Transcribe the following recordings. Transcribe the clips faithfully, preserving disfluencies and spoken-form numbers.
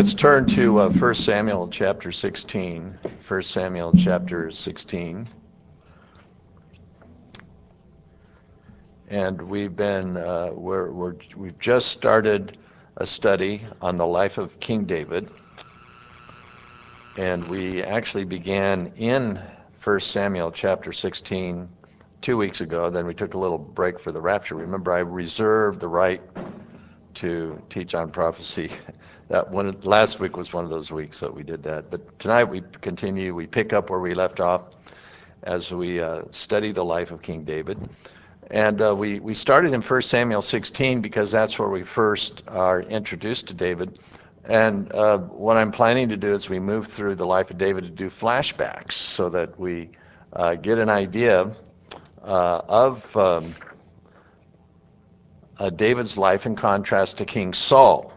Let's turn to uh, First Samuel chapter sixteen. First Samuel chapter sixteen. And we've been, uh, we're, we're, we've just started a study on the life of King David. And we actually began in First Samuel chapter sixteen two weeks ago. Then we took a little break for the rapture. Remember, I reserved the right to teach on prophecy. That one last week was one of those weeks that we did that. But tonight we continue, we pick up where we left off as we uh, study the life of King David. And uh, we, we started in First Samuel sixteen because that's where we first are introduced to David. And uh, what I'm planning to do is we move through the life of David to do flashbacks so that we uh, get an idea uh, of um, uh, David's life in contrast to King Saul.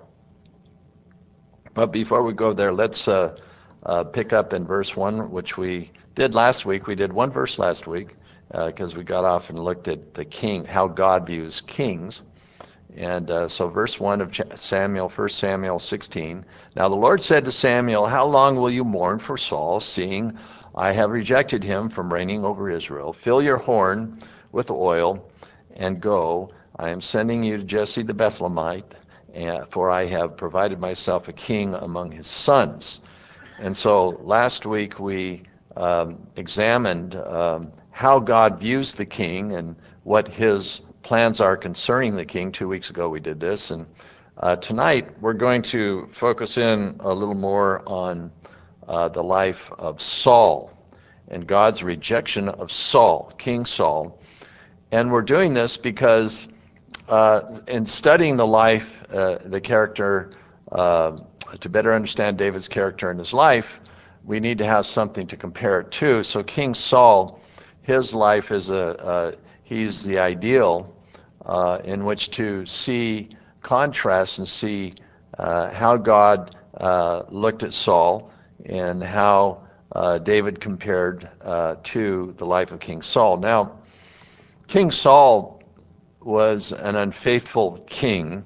But before we go there, let's uh, uh, pick up in verse one, which we did last week. We did one verse last week because uh, we got off and looked at the king, how God views kings. And uh, so verse one of Samuel, First Samuel sixteen. Now the Lord said to Samuel, how long will you mourn for Saul, seeing I have rejected him from reigning over Israel? Fill your horn with oil and go. I am sending you to Jesse the Bethlehemite, for I have provided myself a king among his sons. And so last week we um, examined um, how God views the king and what his plans are concerning the king. Two weeks ago we did this, and uh, tonight we're going to focus in a little more on uh, the life of Saul and God's rejection of Saul, King Saul. And we're doing this because uh, in studying the life, uh, the character, uh, to better understand David's character and his life, we need to have something to compare it to. So King Saul, his life is a, uh, he's the ideal uh, in which to see contrast and see uh, how God uh, looked at Saul and how uh, David compared uh, to the life of King Saul. Now, King Saul was an unfaithful king.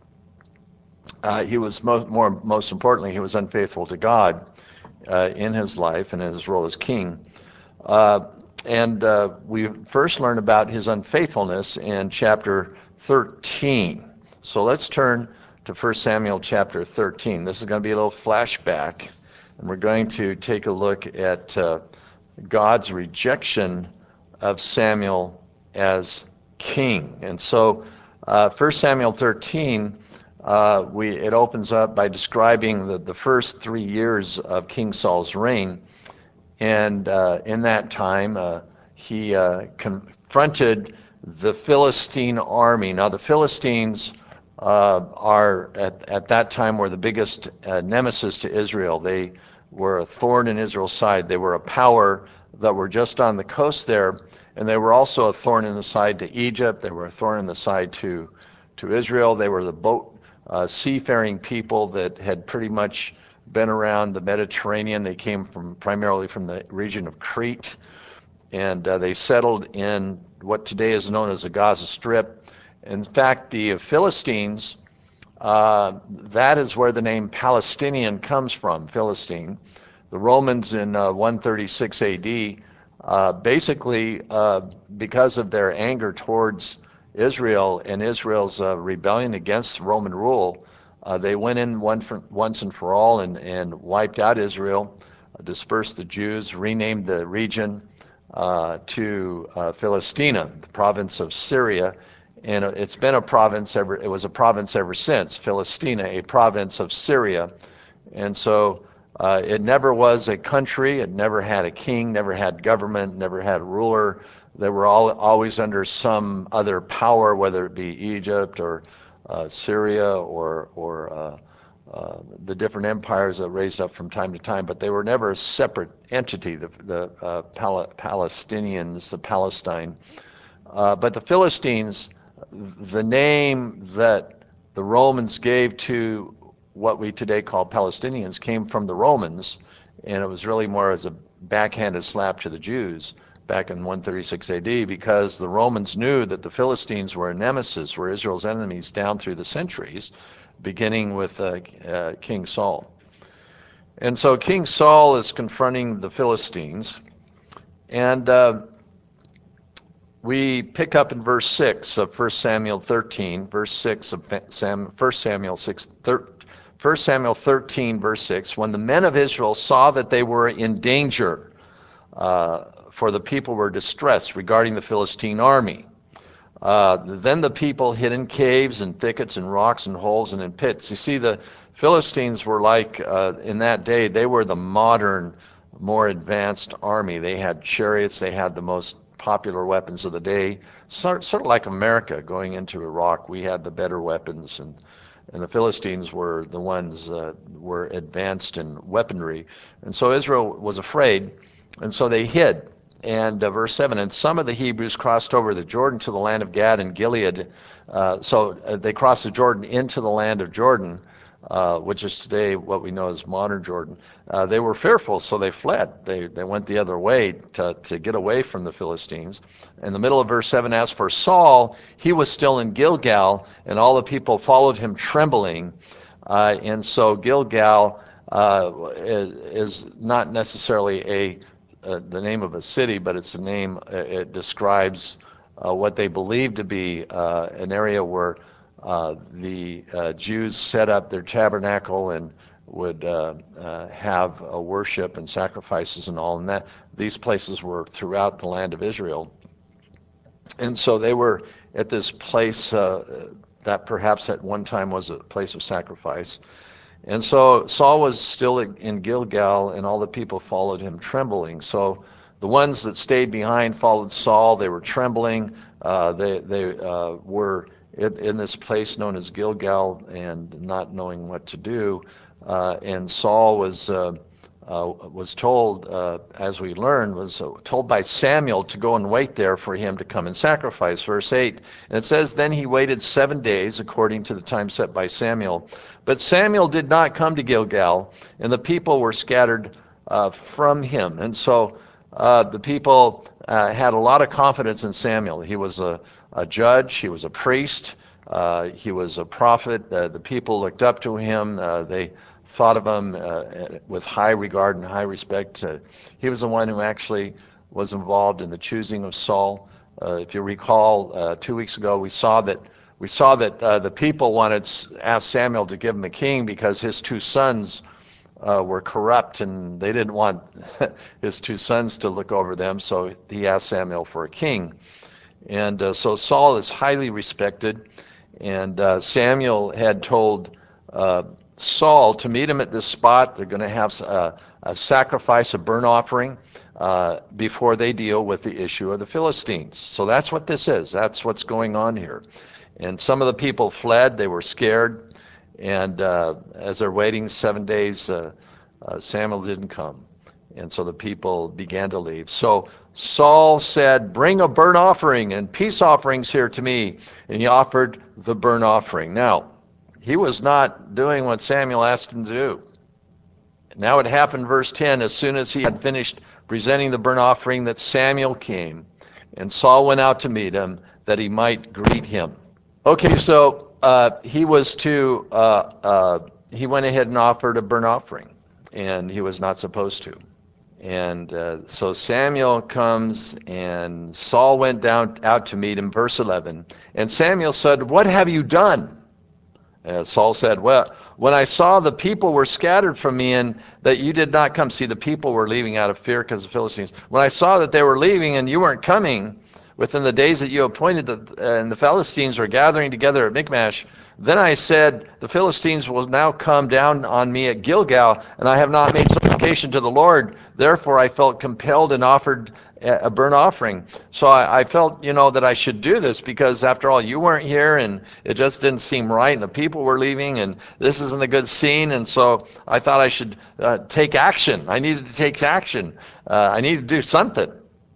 Uh, he was most, more, most importantly, he was unfaithful to God uh, in his life and in his role as king. Uh, and uh, we first learn about his unfaithfulness in chapter thirteen. So let's turn to First Samuel chapter thirteen. This is going to be a little flashback, and we're going to take a look at uh, God's rejection of Samuel as king. And so uh, First Samuel thirteen, uh, we, it opens up by describing the, the first three years of King Saul's reign. And uh, in that time, uh, he uh, confronted the Philistine army. Now, the Philistines uh, are, at, at that time, were the biggest uh, nemesis to Israel. They were a thorn in Israel's side. They were a power that were just on the coast there, and they were also a thorn in the side to Egypt. They were a thorn in the side to, to Israel. They were the boat uh, seafaring people that had pretty much been around the Mediterranean. They came from primarily from the region of Crete, and uh, they settled in what today is known as the Gaza Strip. In fact, the Philistines, uh, that is where the name Palestinian comes from, Philistine. The Romans in uh, one thirty-six A D, uh, basically uh, because of their anger towards Israel and Israel's uh, rebellion against Roman rule, Uh, they went in one for, once and for all and, and wiped out Israel, uh, dispersed the Jews, renamed the region uh, to uh, Philistina, the province of Syria, and it's been a province ever. It was a province ever since, Philistina, a province of Syria, and so uh, it never was a country. It never had a king, never had government, never had a ruler. They were all always under some other power, whether it be Egypt or Uh, Syria or, or uh, uh, the different empires that raised up from time to time, but they were never a separate entity, the, the uh, Pal- Palestinians, the Palestine. Uh, but the Philistines, the name that the Romans gave to what we today call Palestinians came from the Romans, and it was really more as a backhanded slap to the Jews back in one thirty-six A D, because the Romans knew that the Philistines were a nemesis, were Israel's enemies down through the centuries. beginning with uh, uh, King Saul. And so King Saul is confronting the Philistines, and uh, we pick up in verse six of First Samuel thirteen, verse six of Sam, First Samuel six, First Samuel thirteen, verse six. When the men of Israel saw that they were in danger, uh, for the people were distressed regarding the Philistine army, uh, then the people hid in caves and thickets and rocks and holes and in pits. You see, the Philistines were like, uh, in that day, they were the modern, more advanced army. They had chariots, they had the most popular weapons of the day, sort, sort of like America going into Iraq. We had the better weapons, and and the Philistines were the ones uh, were advanced in weaponry. And so Israel was afraid, and so they hid. And uh, verse seven, and some of the Hebrews crossed over the Jordan to the land of Gad and Gilead. Uh, so uh, they crossed the Jordan into the land of Jordan, uh, which is today what we know as modern Jordan. Uh, they were fearful, so they fled. They, they went the other way to, to get away from the Philistines. In the middle of verse seven, as for Saul, he was still in Gilgal, and all the people followed him trembling. Uh, and so Gilgal uh, is, is not necessarily a Uh, the name of a city, but it's a name, uh, it describes uh, what they believe to be uh, an area where uh, the uh, Jews set up their tabernacle and would uh, uh, have uh, worship and sacrifices and all, and that these places were throughout the land of Israel. And so they were at this place uh, that perhaps at one time was a place of sacrifice. And so Saul was still in Gilgal, and all the people followed him trembling. So the ones that stayed behind followed Saul. They were trembling. Uh, they they uh, were in, in this place known as Gilgal and not knowing what to do. Uh, and Saul was uh, uh, was told, uh, as we learned, was uh, told by Samuel to go and wait there for him to come and sacrifice. Verse eight, and it says, then he waited seven days according to the time set by Samuel. But Samuel did not come to Gilgal, and the people were scattered uh, from him. And so uh, the people uh, had a lot of confidence in Samuel. He was a, a judge, he was a priest, uh, he was a prophet. Uh, the people looked up to him. Uh, they thought of him uh, with high regard and high respect. Uh, he was the one who actually was involved in the choosing of Saul. Uh, if you recall, uh, two weeks ago we saw that we saw that uh, the people wanted asked Samuel to give him a king because his two sons uh, were corrupt, and they didn't want his two sons to look over them. So he asked Samuel for a king, and uh, so Saul is highly respected. And uh, Samuel had told uh, Saul to meet him at this spot. They're going to have a, a sacrifice, a burnt offering, uh, before they deal with the issue of the Philistines. So that's what this is. That's what's going on here. And some of the people fled. They were scared. And uh, as they're waiting seven days, uh, uh, Samuel didn't come. And so the people began to leave. So Saul said, bring a burnt offering and peace offerings here to me. And he offered the burnt offering. Now, he was not doing what Samuel asked him to do. Now it happened, verse ten, as soon as he had finished presenting the burnt offering, that Samuel came, and Saul went out to meet him, that he might greet him. Okay, so uh, he was to, uh, uh, he went ahead and offered a burnt offering, and he was not supposed to. And uh, so Samuel comes, and Saul went down out to meet him, verse eleven. And Samuel said, what have you done? Uh, Saul said, well, when I saw the people were scattered from me and that you did not come. See, the people were leaving out of fear because of the Philistines. When I saw that they were leaving and you weren't coming within the days that you appointed, the, uh, and the Philistines were gathering together at Michmash, then I said, the Philistines will now come down on me at Gilgal, and I have not made supplication to the Lord. Therefore I felt compelled and offered a burnt offering. So I, I felt, you know, that I should do this because after all, you weren't here and it just didn't seem right and the people were leaving and this isn't a good scene. And so I thought I should uh, take action. I needed to take action. Uh, I needed to do something.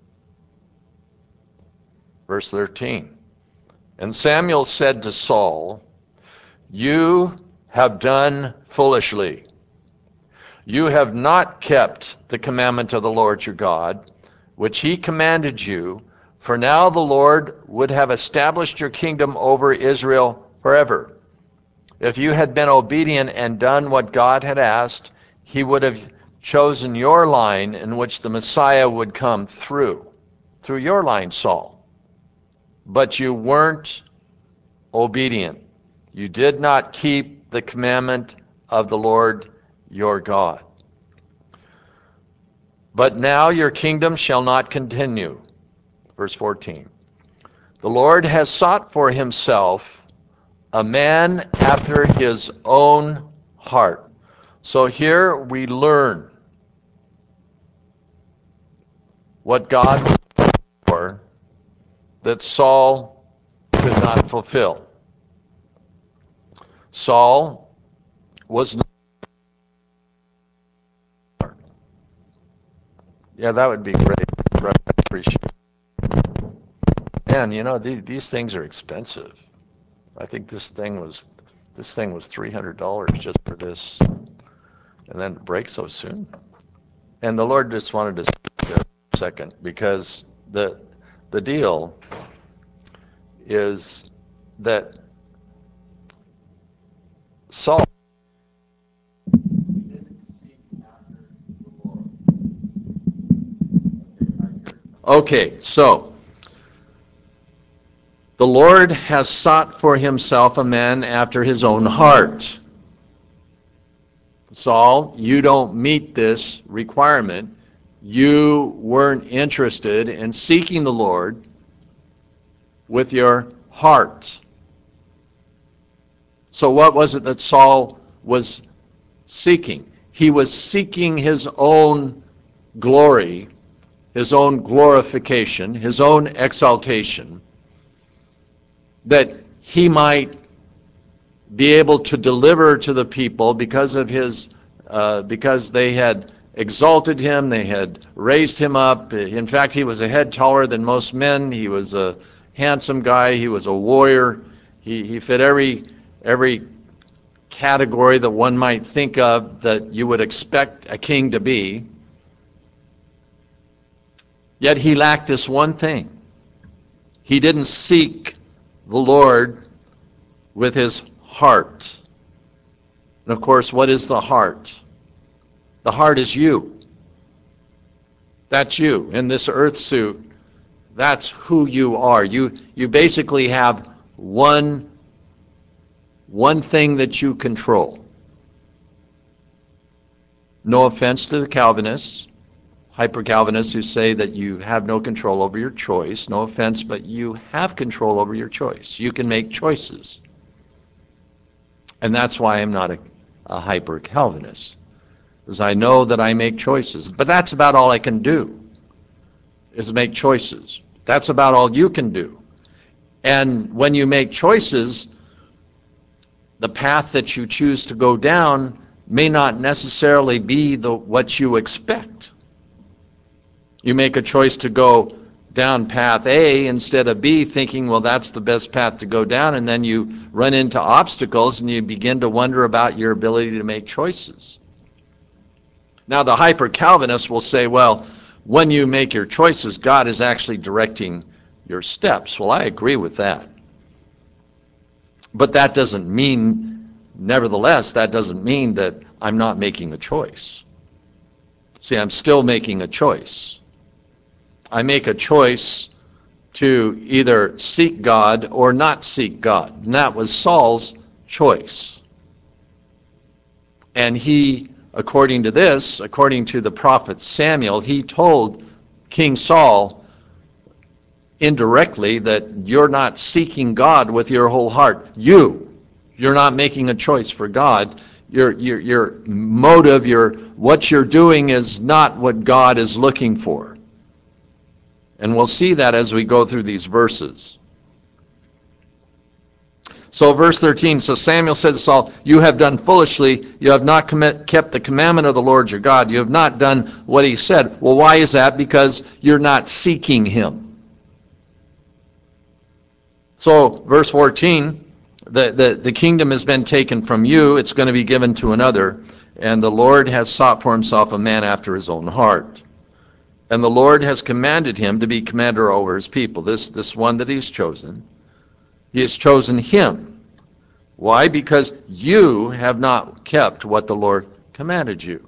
Verse thirteen. And Samuel said to Saul, you have done foolishly. You have not kept the commandment of the Lord your God, which he commanded you, for now the Lord would have established your kingdom over Israel forever. If you had been obedient and done what God had asked, he would have chosen your line in which the Messiah would come through, through your line, Saul. But you weren't obedient. You did not keep the commandment of the Lord your God. But now your kingdom shall not continue. Verse fourteen. The Lord has sought for himself a man after his own heart. So here we learn what God was for that Saul could not fulfill. Saul was not. Yeah, that would be great. I appreciate it. And you know, these, these things are expensive. I think this thing was this thing was three hundred dollars just for this, and then it breaks so soon. And the Lord just wanted to speak there for a second, because the the deal is that Saul didn't seek after the Lord. Okay, so the Lord has sought for himself a man after his own heart. Saul, you don't meet this requirement. You weren't interested in seeking the Lord with your heart. So what was it that Saul was seeking? He was seeking his own glory, his own glorification, his own exaltation, that he might be able to deliver to the people because of his, uh, because they had exalted him, they had raised him up. In fact, he was a head taller than most men. He was a handsome guy. He was a warrior. He, he fit every every category that one might think of that you would expect a king to be. Yet he lacked this one thing. He didn't seek the Lord with his heart. And of course, what is the heart? The heart is you. That's you. In this earth suit, that's who you are. You, you basically have one, one thing that you control. No offense to the Calvinists, hyper-Calvinists who say that you have no control over your choice. No offense, but you have control over your choice. You can make choices. And that's why I'm not a, a hyper-Calvinist, because I know that I make choices. But that's about all I can do, is make choices. That's about all you can do. And when you make choices, the path that you choose to go down may not necessarily be the what you expect. You make a choice to go down path A instead of B, thinking, well, that's the best path to go down, and then you run into obstacles and you begin to wonder about your ability to make choices. Now, the hyper-Calvinists will say, well, when you make your choices, God is actually directing your steps. Well, I agree with that. But that doesn't mean, nevertheless, that doesn't mean that I'm not making a choice. See, I'm still making a choice. I make a choice to either seek God or not seek God. And that was Saul's choice. And he, according to this, according to the prophet Samuel, he told King Saul indirectly that you're not seeking God with your whole heart. You, you're not making a choice for God. Your, your, your motive, your, what you're doing is not what God is looking for. And we'll see that as we go through these verses. So verse thirteen, so Samuel said to Saul, you have done foolishly. You have not commit, kept the commandment of the Lord your God. You have not done what he said. Well, why is that? Because you're not seeking him. So verse fourteen, the, the, the kingdom has been taken from you. It's going to be given to another. And the Lord has sought for himself a man after his own heart. And the Lord has commanded him to be commander over his people. This, this one that he's chosen, he has chosen him. Why? Because you have not kept what the Lord commanded you.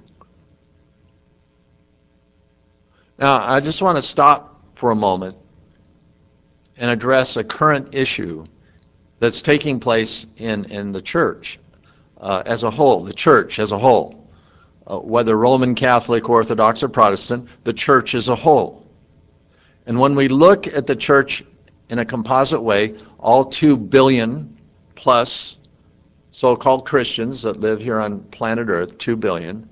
Now, I just want to stop for a moment and address a current issue that's taking place in, in the church uh, as a whole, the church as a whole. Uh, whether Roman Catholic, Orthodox, or Protestant, the church as a whole. And when we look at the church in a composite way, all two billion plus so-called Christians that live here on planet Earth, two billion,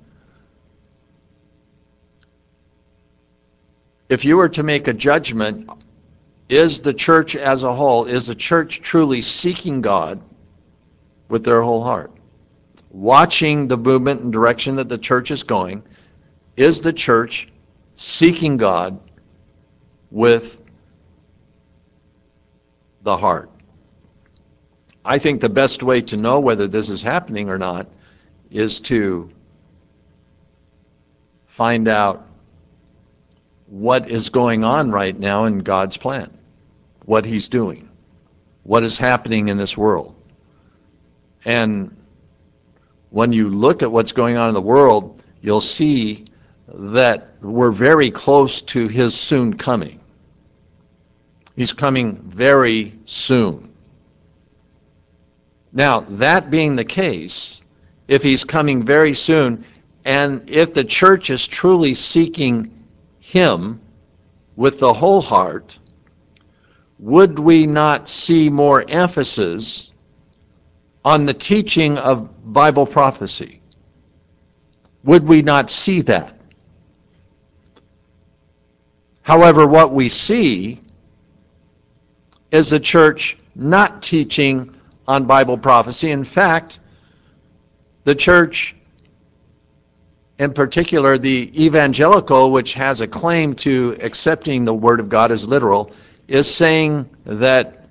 if you were to make a judgment, is the church as a whole, is the church truly seeking God with their whole heart? Watching the movement and direction that the church is going, is the church seeking God with the heart? I think the best way to know whether this is happening or not is to find out what is going on right now in God's plan, what He's doing, what is happening in this world. And when you look at what's going on in the world, you'll see that we're very close to His soon coming. He's coming very soon. Now, that being the case, if He's coming very soon, and if the church is truly seeking Him with the whole heart, would we not see more emphasis on the teaching of Bible prophecy? Would we not see that? However, what we see is the church not teaching on Bible prophecy. In fact, the church, in particular the evangelical, which has a claim to accepting the Word of God as literal, is saying that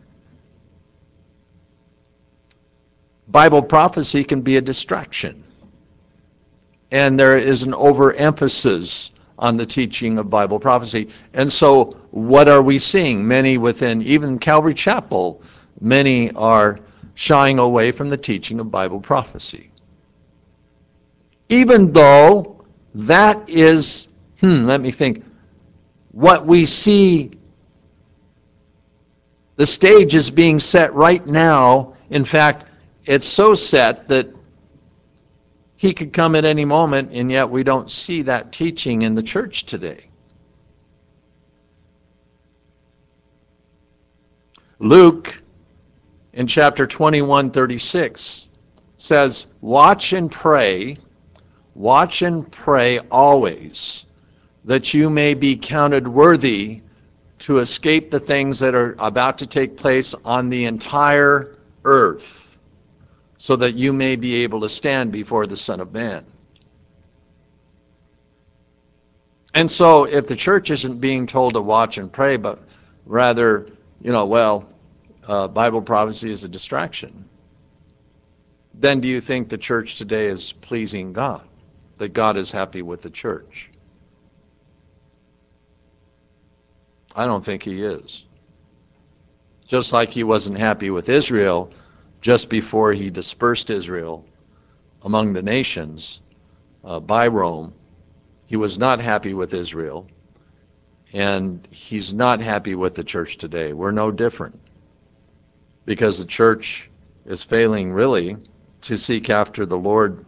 Bible prophecy can be a distraction. And there is an overemphasis on the teaching of Bible prophecy. And so what are we seeing? Many within, even Calvary Chapel, many are shying away from the teaching of Bible prophecy. Even though that is, hmm, let me think, what we see, the stage is being set right now. In fact, it's so set that He could come at any moment, and yet we don't see that teaching in the church today. Luke, in chapter twenty-one, thirty-six, says, watch and pray, watch and pray always, that you may be counted worthy to escape the things that are about to take place on the entire earth, so that you may be able to stand before the Son of Man. And so if the church isn't being told to watch and pray, but rather, you know, well, uh, Bible prophecy is a distraction, then do you think the church today is pleasing God? That God is happy with the church? I don't think He is. Just like He wasn't happy with Israel just before He dispersed Israel among the nations uh, by Rome. He was not happy with Israel, and He's not happy with the church today. We're no different, because the church is failing really to seek after the Lord.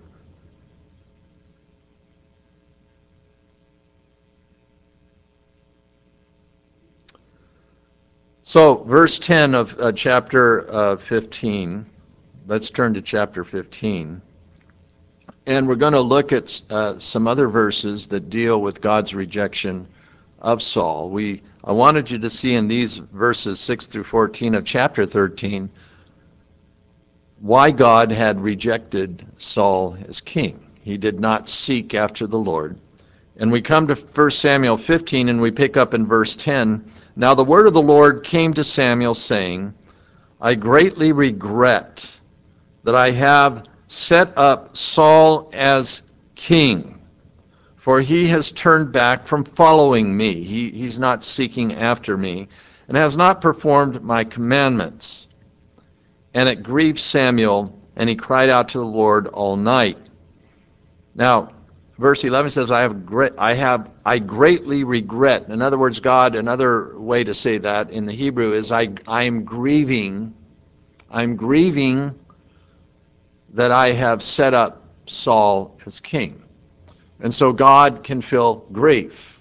So verse ten of uh, chapter uh, fifteen, let's turn to chapter fifteen. And we're going to look at uh, some other verses that deal with God's rejection of Saul. We, I wanted you to see in these verses six through fourteen of chapter thirteen why God had rejected Saul as king. He did not seek after the Lord. And we come to First Samuel fifteen, and we pick up in verse ten. Now the word of the Lord came to Samuel, saying, I greatly regret that I have set up Saul as king, for he has turned back from following me. He, he's not seeking after me, and has not performed my commandments. And it grieved Samuel and he cried out to the Lord all night. Now, verse eleven says, I have great, I have, I greatly regret. In other words, God, another way to say that in the Hebrew is, I, I am grieving, I'm grieving that I have set up Saul as king. And so God can feel grief.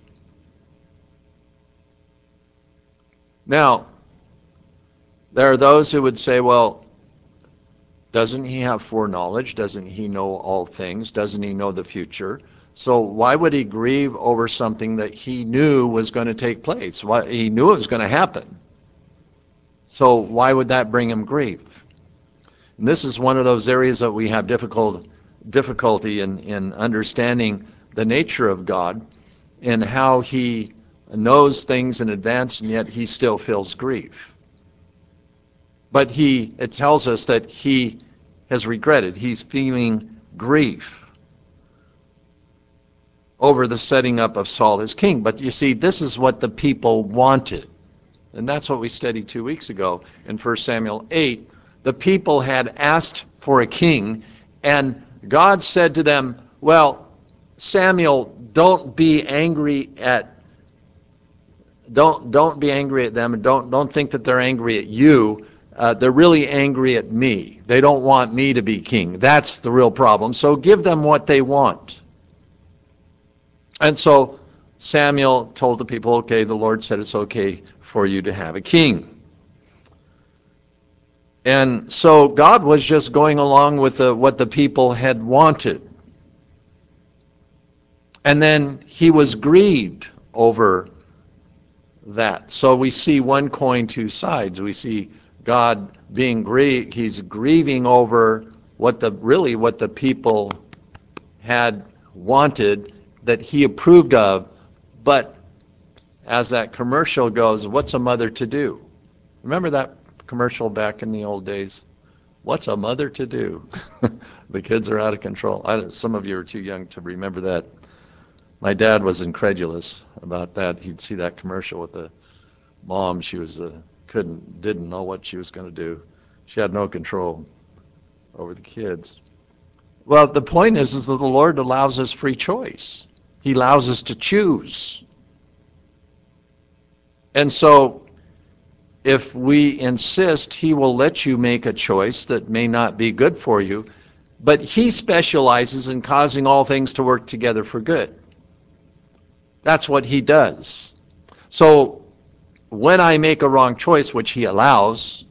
Now, there are those who would say, well, doesn't he have foreknowledge? Doesn't he know all things? Doesn't he know the future? So why would he grieve over something that he knew was going to take place? Why, he knew it was going to happen. So why would that bring him grief? And this is one of those areas that we have difficult, difficulty in, in understanding the nature of God and how he knows things in advance, and yet he still feels grief. But he, it tells us that he has regretted. He's feeling grief over the setting up of Saul as king. But you see, this is what the people wanted. And that's what we studied two weeks ago in First Samuel eight. The people had asked for a king, and God said to them, well, Samuel, don't be angry at don't don't be angry at them, and don't don't think that they're angry at you. Uh, they're really angry at me. They don't want me to be king. That's the real problem. So give them what they want. And so Samuel told the people, okay, the Lord said it's okay for you to have a king. And so God was just going along with the, what the people had wanted. And then he was grieved over that. So we see one coin, two sides. We see God being grieved. He's grieving over what the really what the people had wanted, that he approved of. But as that commercial goes, what's a mother to do? Remember that commercial back in the old days? What's a mother to do? The kids are out of control. I, some of you are too young to remember that. My dad was incredulous about that. He'd see that commercial with the mom. She was uh, couldn't didn't know what she was going to do. She had no control over the kids. Well, the point is, is that the Lord allows us free choice. He allows us to choose. And so if we insist, he will let you make a choice that may not be good for you, but he specializes in causing all things to work together for good. That's what he does. So when I make a wrong choice, which he allows,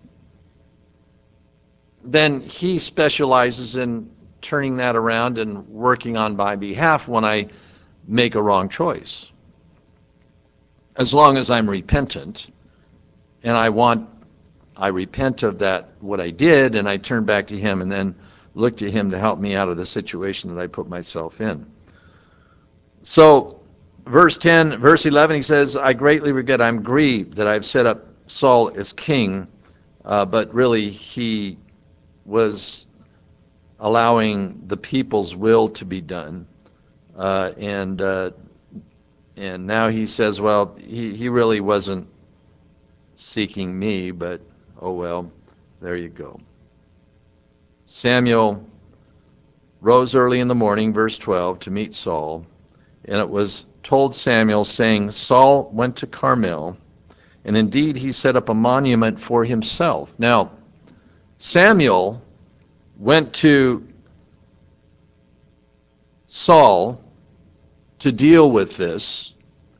then he specializes in turning that around and working on my behalf when I make a wrong choice. As long as I'm repentant and I want, I repent of that, what I did, and I turn back to him and then look to him to help me out of the situation that I put myself in. So verse ten, verse eleven, he says, I greatly regret, I'm grieved that I've set up Saul as king, uh, but really he was allowing the people's will to be done. Uh, and uh, and now he says, well, he, he really wasn't seeking me, but oh well, there you go. Samuel rose early in the morning, verse twelve, to meet Saul, and it was told Samuel, saying, Saul went to Carmel, and indeed he set up a monument for himself. Now, Samuel went to Saul to deal with this,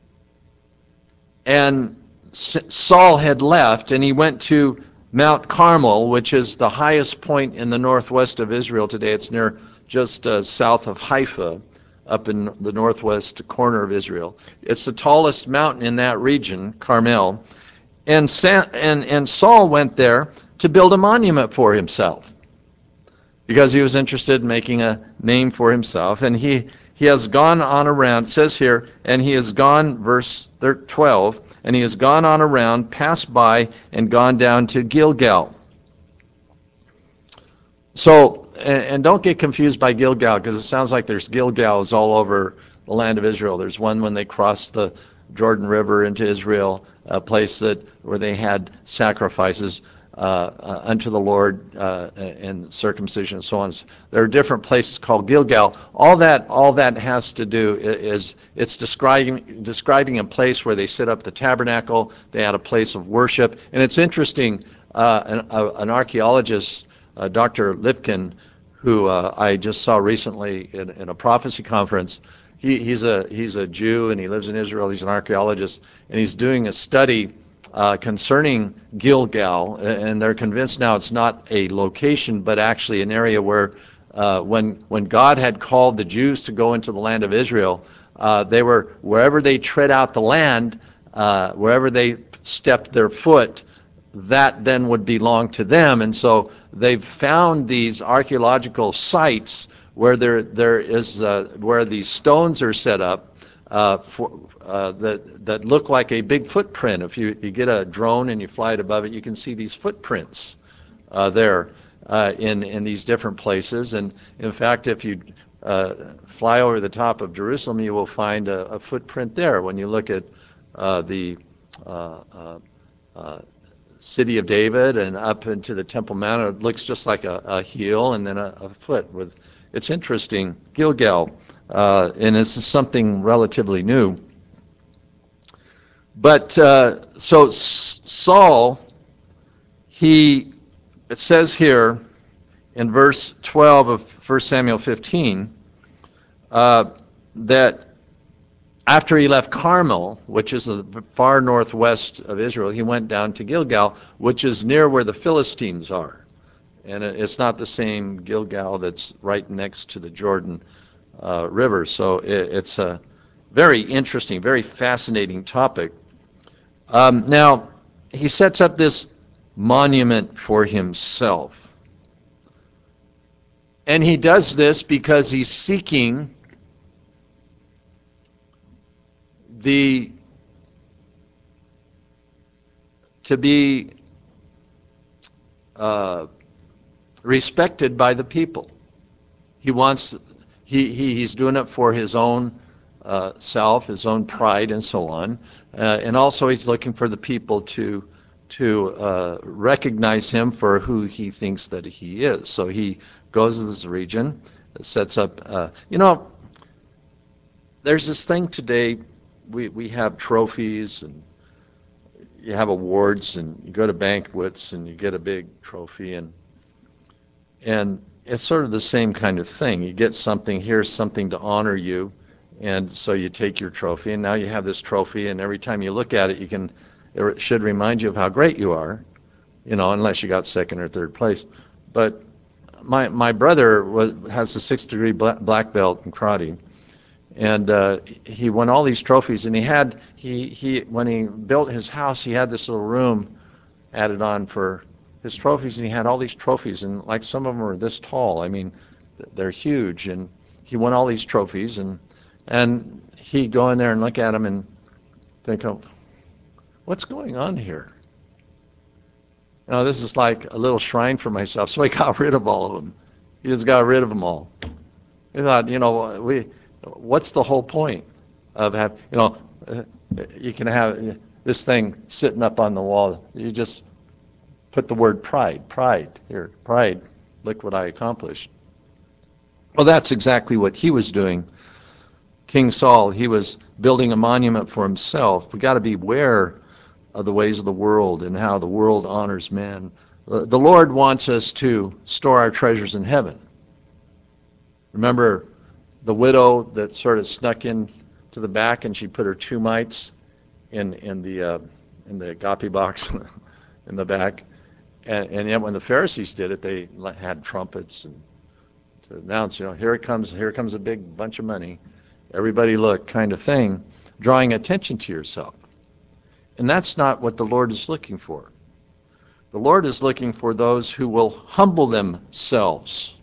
and Saul had left, and he went to Mount Carmel, which is the highest point in the northwest of Israel today. It's near just uh, south of Haifa, up in the northwest corner of Israel. It's the tallest mountain in that region, Carmel. And, Sa- and, and Saul went there to build a monument for himself because he was interested in making a name for himself. And he, he has gone on around, it says here, and he has gone, verse twelve, and he has gone on around, passed by, and gone down to Gilgal. So, and, and don't get confused by Gilgal, because it sounds like there's Gilgals all over the land of Israel. There's one when they crossed the Jordan River into Israel, a place that where they had sacrifices. uh, uh, unto the Lord uh, and circumcision and so on. There are different places called Gilgal. All that all that has to do is it's describing describing a place where they set up the tabernacle. They had a place of worship, and it's interesting. Uh, an, uh, an archaeologist, uh, Doctor Lipkin, who uh, I just saw recently in, in a prophecy conference. He, he's a he's a Jew and he lives in Israel. He's an archaeologist, and he's doing a study uh, concerning Gilgal, and they're convinced now it's not a location, but actually an area where uh, when when God had called the Jews to go into the land of Israel, uh, they were wherever they tread out the land, uh, wherever they stepped their foot, that then would belong to them. And so they've found these archaeological sites where there there is uh, where these stones are set up uh, for, uh, that that look like a big footprint. If you, you get a drone and you fly it above it, you can see these footprints uh, there uh, in in these different places. And in fact, if you uh, fly over the top of Jerusalem, you will find a, a footprint there. When you look at uh, the uh, uh, uh, City of David and up into the Temple Mount, it looks just like a, a heel and then a, a foot. With it's interesting, Gilgal, uh, and this is something relatively new. But uh, so Saul, he it says here in verse twelve of First Samuel fifteen uh, that after he left Carmel, which is the far northwest of Israel, he went down to Gilgal, which is near where the Philistines are. And it's not the same Gilgal that's right next to the Jordan uh, River. So it's a very interesting, very fascinating topic. Um, now, he sets up this monument for himself. And he does this because he's seeking the to be uh, respected by the people. He wants, he, he he's doing it for his own uh, self, his own pride, and so on. Uh, and also, he's looking for the people to to uh, recognize him for who he thinks that he is. So he goes to this region, sets up. Uh, you know, there's this thing today. We we have trophies and you have awards and you go to banquets and you get a big trophy and and it's sort of the same kind of thing. You get something, here's something to honor you, and so you take your trophy, and now you have this trophy, and every time you look at it, you can, it should remind you of how great you are, you know, unless you got second or third place. But my my brother was, has a sixth degree black belt in karate, and uh, he won all these trophies, and he had, he, he when he built his house, he had this little room added on for his trophies, and he had all these trophies, and like some of them are this tall. I mean, they're huge, and he won all these trophies, and and he'd go in there and look at them and think, oh, what's going on here? You know, this is like a little shrine for myself. So he got rid of all of them. He just got rid of them all. He thought, you know, we, what's the whole point of having, you know, you can have this thing sitting up on the wall. You just put the word pride, pride, here, pride, look what I accomplished. Well, that's exactly what he was doing. King Saul, he was building a monument for himself. We got to beware of the ways of the world and how the world honors men. The Lord wants us to store our treasures in heaven. Remember the widow that sort of snuck in to the back and she put her two mites in, in the uh, in the agape box in the back? And, and yet when the Pharisees did it, they had trumpets and to announce, you know, here it comes, here comes a big bunch of money. Everybody look, kind of thing, drawing attention to yourself. And that's not what the Lord is looking for. The Lord is looking for those who will humble themselves.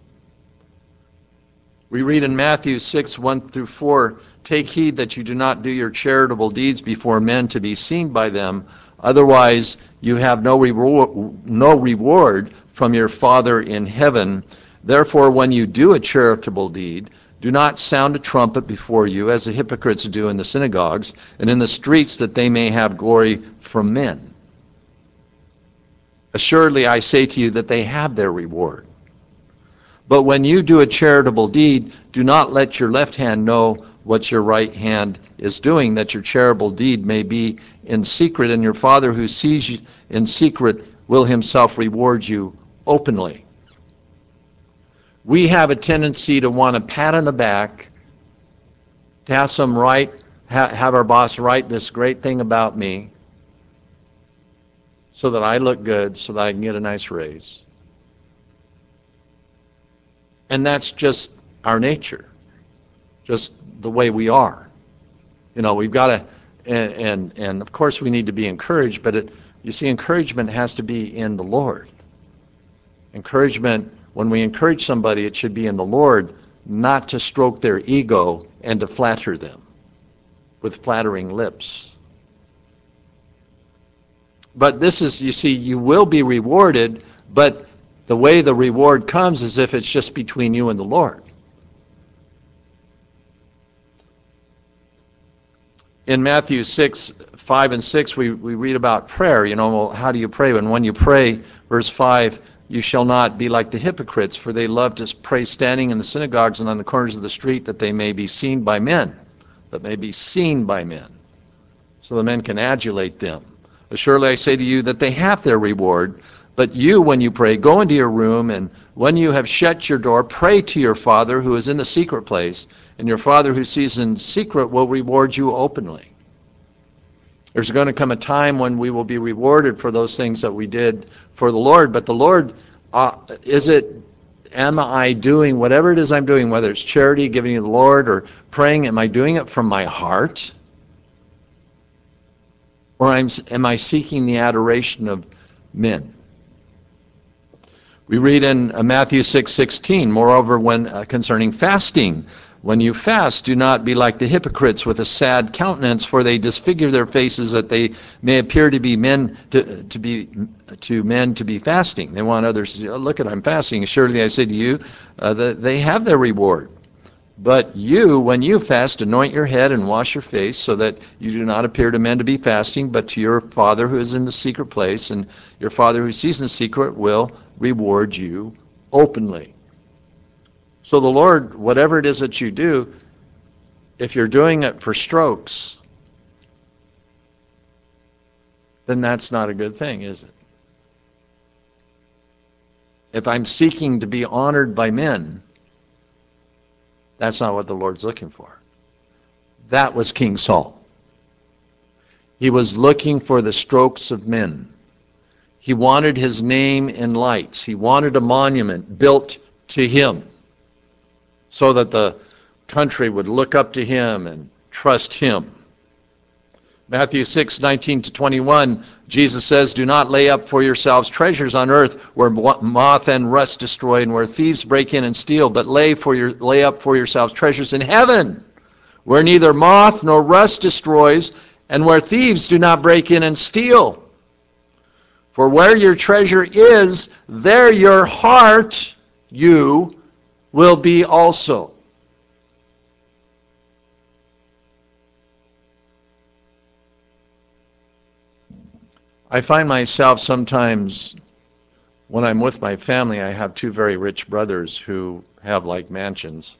We read in Matthew six, one through four, take heed that you do not do your charitable deeds before men to be seen by them. Otherwise, you have no reward, no reward from your Father in heaven. Therefore, when you do a charitable deed, do not sound a trumpet before you, as the hypocrites do in the synagogues and in the streets, that they may have glory from men. Assuredly, I say to you that they have their reward. But when you do a charitable deed, do not let your left hand know what your right hand is doing, that your charitable deed may be in secret, and your Father who sees you in secret will himself reward you openly. We have a tendency to want a pat on the back, to have some write, have our boss write this great thing about me so that I look good, so that I can get a nice raise. And that's just our nature, just the way we are. You know, we've got to, and, and, and of course we need to be encouraged, but it, you see, encouragement has to be in the Lord. Encouragement, when we encourage somebody, it should be in the Lord, not to stroke their ego and to flatter them with flattering lips. But this is, you see, you will be rewarded, but the way the reward comes is if it's just between you and the Lord. In Matthew six, five and six, we, we read about prayer. You know, well, how do you pray? And when you pray, verse five, you shall not be like the hypocrites, for they love to pray standing in the synagogues and on the corners of the street, that they may be seen by men, that may be seen by men, so the men can adulate them. Surely I say to you that they have their reward. But you, when you pray, go into your room, and when you have shut your door, pray to your Father who is in the secret place, and your Father who sees in secret will reward you openly. There's going to come a time when we will be rewarded for those things that we did for the Lord. But the Lord, uh, is it, am I doing whatever it is I'm doing, whether it's charity, giving to the Lord, or praying, am I doing it from my heart? Or I'm, am I seeking the adoration of men? We read in uh, Matthew six sixteen, moreover, when uh, concerning fasting, when you fast, do not be like the hypocrites with a sad countenance, for they disfigure their faces that they may appear to be men to, to be to men to be fasting. They want others to say, oh, look at I'm fasting. Surely I say to you uh, that they have their reward. But you, when you fast, anoint your head and wash your face, so that you do not appear to men to be fasting, but to your Father who is in the secret place, and your Father who sees in secret will reward you openly. So the Lord, whatever it is that you do, if you're doing it for strokes, then that's not a good thing, is it? If I'm seeking to be honored by men, that's not what the Lord's looking for. That was King Saul. He was looking for the strokes of men. He wanted his name in lights. He wanted a monument built to him so that the country would look up to him and trust him. Matthew six nineteen to twenty-one, Jesus says, do not lay up for yourselves treasures on earth where moth and rust destroy and where thieves break in and steal, but lay, for your, lay up for yourselves treasures in heaven where neither moth nor rust destroys and where thieves do not break in and steal. For where your treasure is, there your heart, you, will be also. I find myself sometimes, when I'm with my family, I have two very rich brothers who have like mansions.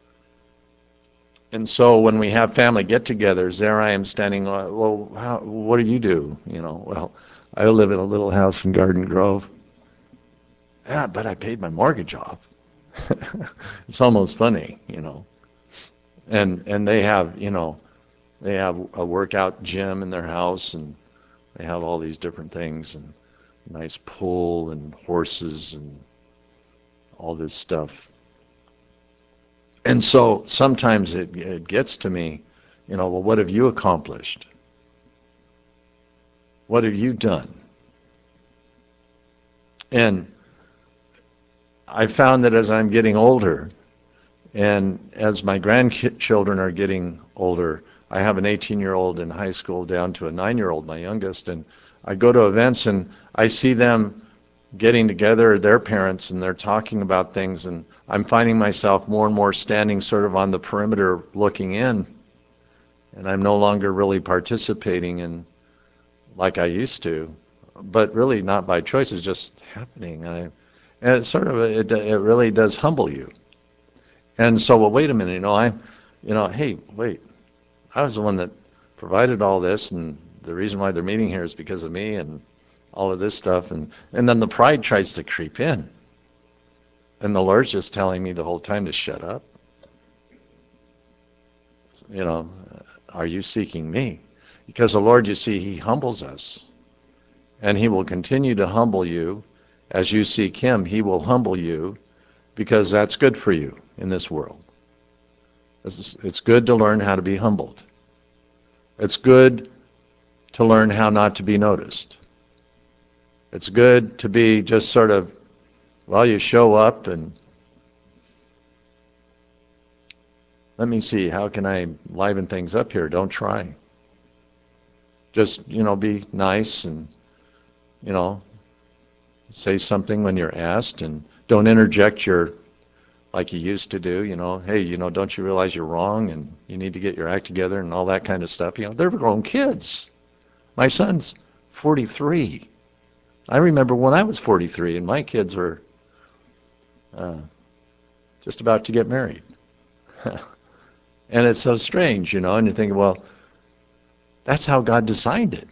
And so when we have family get-togethers, there I am standing, well, how, what do you do? You know, well, I live in a little house in Garden Grove. Yeah, but I paid my mortgage off. It's almost funny, you know. And and they have, you know, they have a workout gym in their house, and they have all these different things, and nice pool and horses and all this stuff. And so sometimes it, it gets to me, you know, well, what have you accomplished? What have you done? And I found that as I'm getting older, and as my grandchildren are getting older, I have an eighteen-year-old in high school down to a nine-year-old, my youngest, and I go to events and I see them getting together, their parents, and they're talking about things, and I'm finding myself more and more standing sort of on the perimeter looking in, and I'm no longer really participating in like I used to. but really not by choice. It's just happening. I, and it sort of, it, it really does humble you. And so, well, wait a minute, you know, I, you know, hey, wait, I was the one that provided all this, and the reason why they're meeting here is because of me and all of this stuff. And, and then the pride tries to creep in. And the Lord's just telling me the whole time to shut up. You know, are you seeking me? Because the Lord, you see, he humbles us. And he will continue to humble you as you seek him. He will humble you because that's good for you in this world. It's, it's good to learn how to be humbled. It's good to learn how not to be noticed. It's good to be just sort of, well, you show up and let me see, how can I liven things up here? Don't try. Just, you know, be nice and, you know, say something when you're asked, and don't interject your, like you used to do, you know, hey, you know, don't you realize you're wrong and you need to get your act together and all that kind of stuff. You know, they're grown kids. My son's forty-three. I remember when I was forty-three and my kids were uh, just about to get married. And it's so strange, you know, and you think, well, that's how God designed it.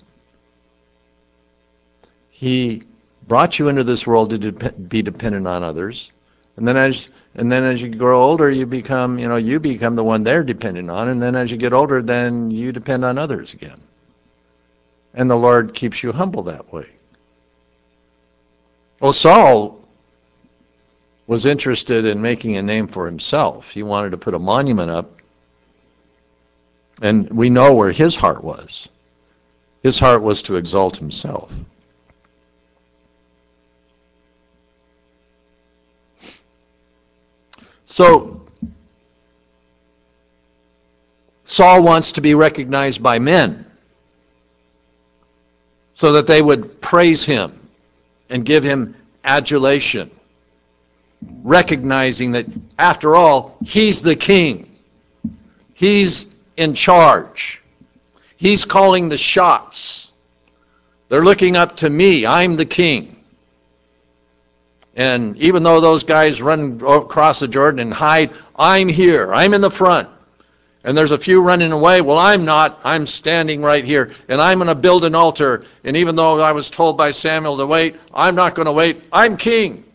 He brought you into this world to de- be dependent on others. And then as and then as you grow older, you become, you know, you become the one they're dependent on. And then as you get older, then you depend on others again. And the Lord keeps you humble that way. Well, Saul was interested in making a name for himself. He wanted to put a monument up. And we know where his heart was. His heart was to exalt himself. So, Saul wants to be recognized by men so that they would praise him and give him adulation, recognizing that, after all, he's the king. He's in charge. He's calling the shots. They're looking up to me. I'm the king. And even though those guys run across the Jordan and hide, I'm here. I'm in the front. And there's a few running away. Well, I'm not. I'm standing right here. And I'm going to build an altar. And even though I was told by Samuel to wait, I'm not going to wait. I'm king.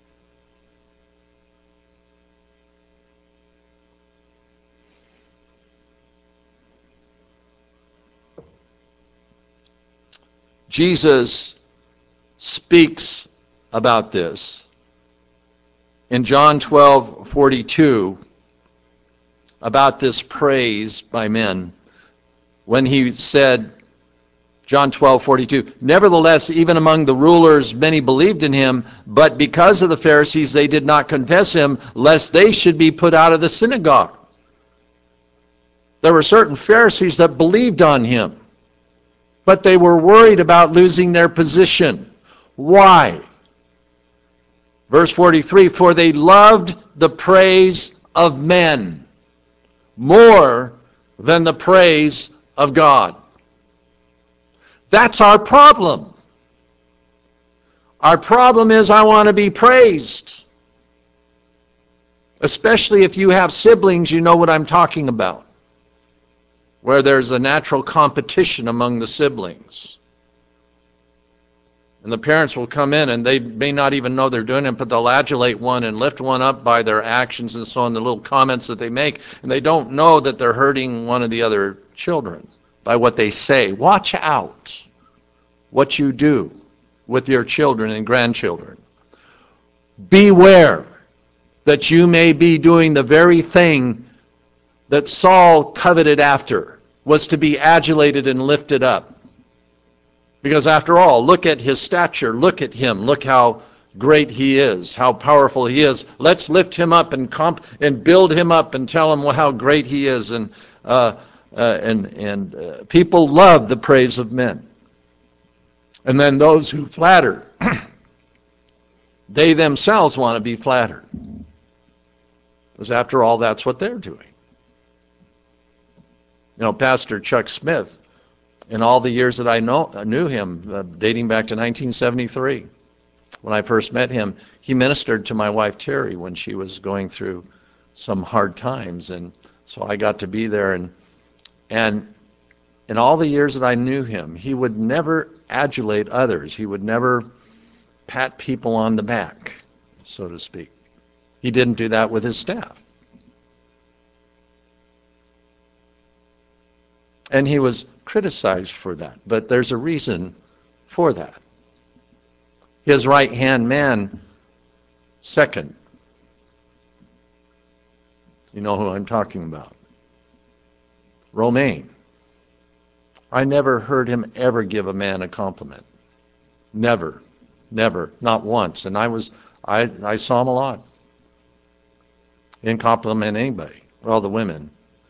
Jesus speaks about this in John twelve forty-two, about this praise by men, when he said, John twelve forty-two, nevertheless, even among the rulers, many believed in him, but because of the Pharisees, they did not confess him, lest they should be put out of the synagogue. There were certain Pharisees that believed on him, but they were worried about losing their position. Why? Verse forty-three, for they loved the praise of men more than the praise of God. That's our problem. Our problem is I want to be praised. Especially if you have siblings, you know what I'm talking about. Where there's a natural competition among the siblings. And the parents will come in and they may not even know they're doing it, but they'll adulate one and lift one up by their actions and so on, the little comments that they make. And they don't know that they're hurting one of the other children by what they say. Watch out what you do with your children and grandchildren. Beware that you may be doing the very thing that Saul coveted after, was to be adulated and lifted up. Because after all, look at his stature, look at him, look how great he is, how powerful he is. Let's lift him up and comp and build him up and tell him how great he is. And uh, uh, and and uh, people love the praise of men. And then those who flatter, they themselves want to be flattered. Because after all, that's what they're doing. You know, Pastor Chuck Smith, In all the years that I know, knew him, uh, dating back to nineteen seventy-three, when I first met him, he ministered to my wife Terry when she was going through some hard times, and so I got to be there. And and in all the years that I knew him, he would never adulate others. He would never pat people on the back, so to speak. He didn't do that with his staff. And he was criticized for that, but there's a reason for that. His right-hand man, second. You know who I'm talking about. Romaine. I never heard him ever give a man a compliment. Never. Never. Not once. And I was I, I saw him a lot. He didn't compliment anybody. Well, the women.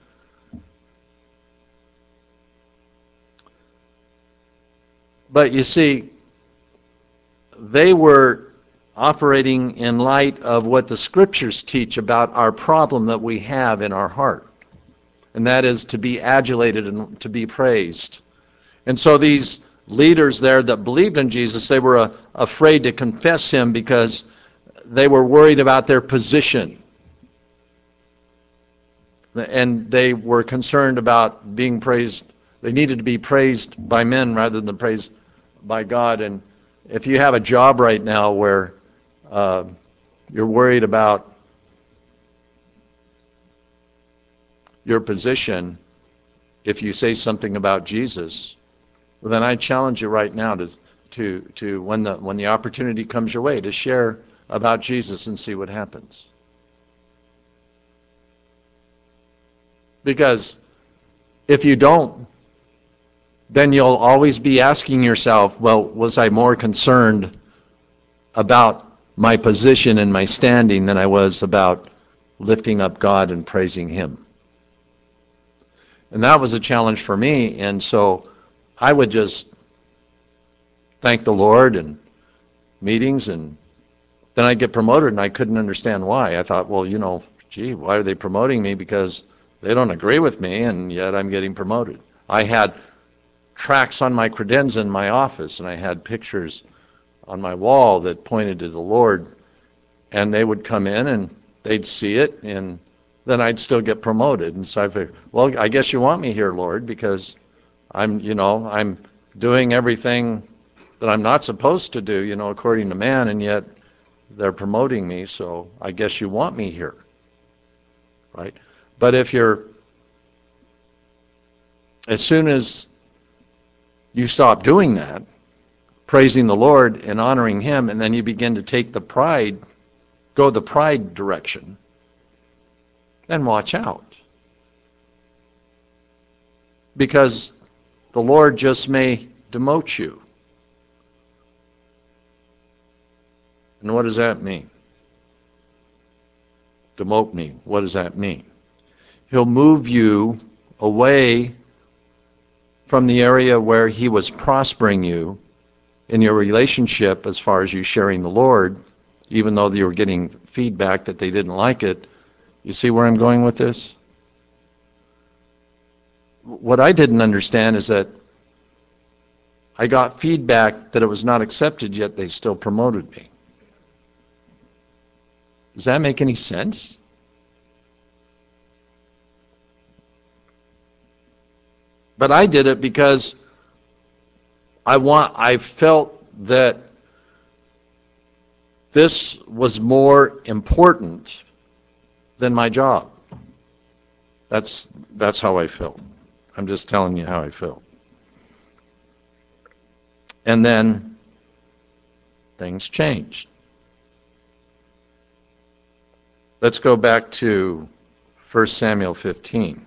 But you see, they were operating in light of what the scriptures teach about our problem that we have in our heart. And that is to be adulated and to be praised. And so these leaders there that believed in Jesus, they were uh, afraid to confess him because they were worried about their position. And they were concerned about being praised. They needed to be praised by men rather than praised by God. And if you have a job right now where uh, you're worried about your position, if you say something about Jesus, well, then I challenge you right now to, to, to when the when the opportunity comes your way, to share about Jesus and see what happens. Because if you don't, then you'll always be asking yourself, well, was I more concerned about my position and my standing than I was about lifting up God and praising him? And that was a challenge for me, and so I would just thank the Lord and meetings, and then I'd get promoted, and I couldn't understand why. I thought, well, you know, gee, why are they promoting me? Because they don't agree with me, and yet I'm getting promoted. I had tracts on my credenza in my office, and I had pictures on my wall that pointed to the Lord, and they would come in and they'd see it, and then I'd still get promoted. And so I figured, well, I guess you want me here, Lord, because I'm, you know, I'm doing everything that I'm not supposed to do, you know, according to man, and yet they're promoting me, so I guess you want me here, right? But if you're, as soon as you stop doing that, praising the Lord and honoring him, and then you begin to take the pride, go the pride direction, then watch out. Because the Lord just may demote you. And what does that mean? Demote me. What does that mean? He'll move you away from the area where he was prospering you in your relationship as far as you sharing the Lord, even though you were getting feedback that they didn't like it. You see where I'm going with this? What I didn't understand is that I got feedback that it was not accepted, yet they still promoted me. Does that make any sense? But I did it because I want I felt that this was more important than my job. That's that's how I felt. I'm just telling you how I felt. And then things changed. Let's go back to First Samuel fifteen.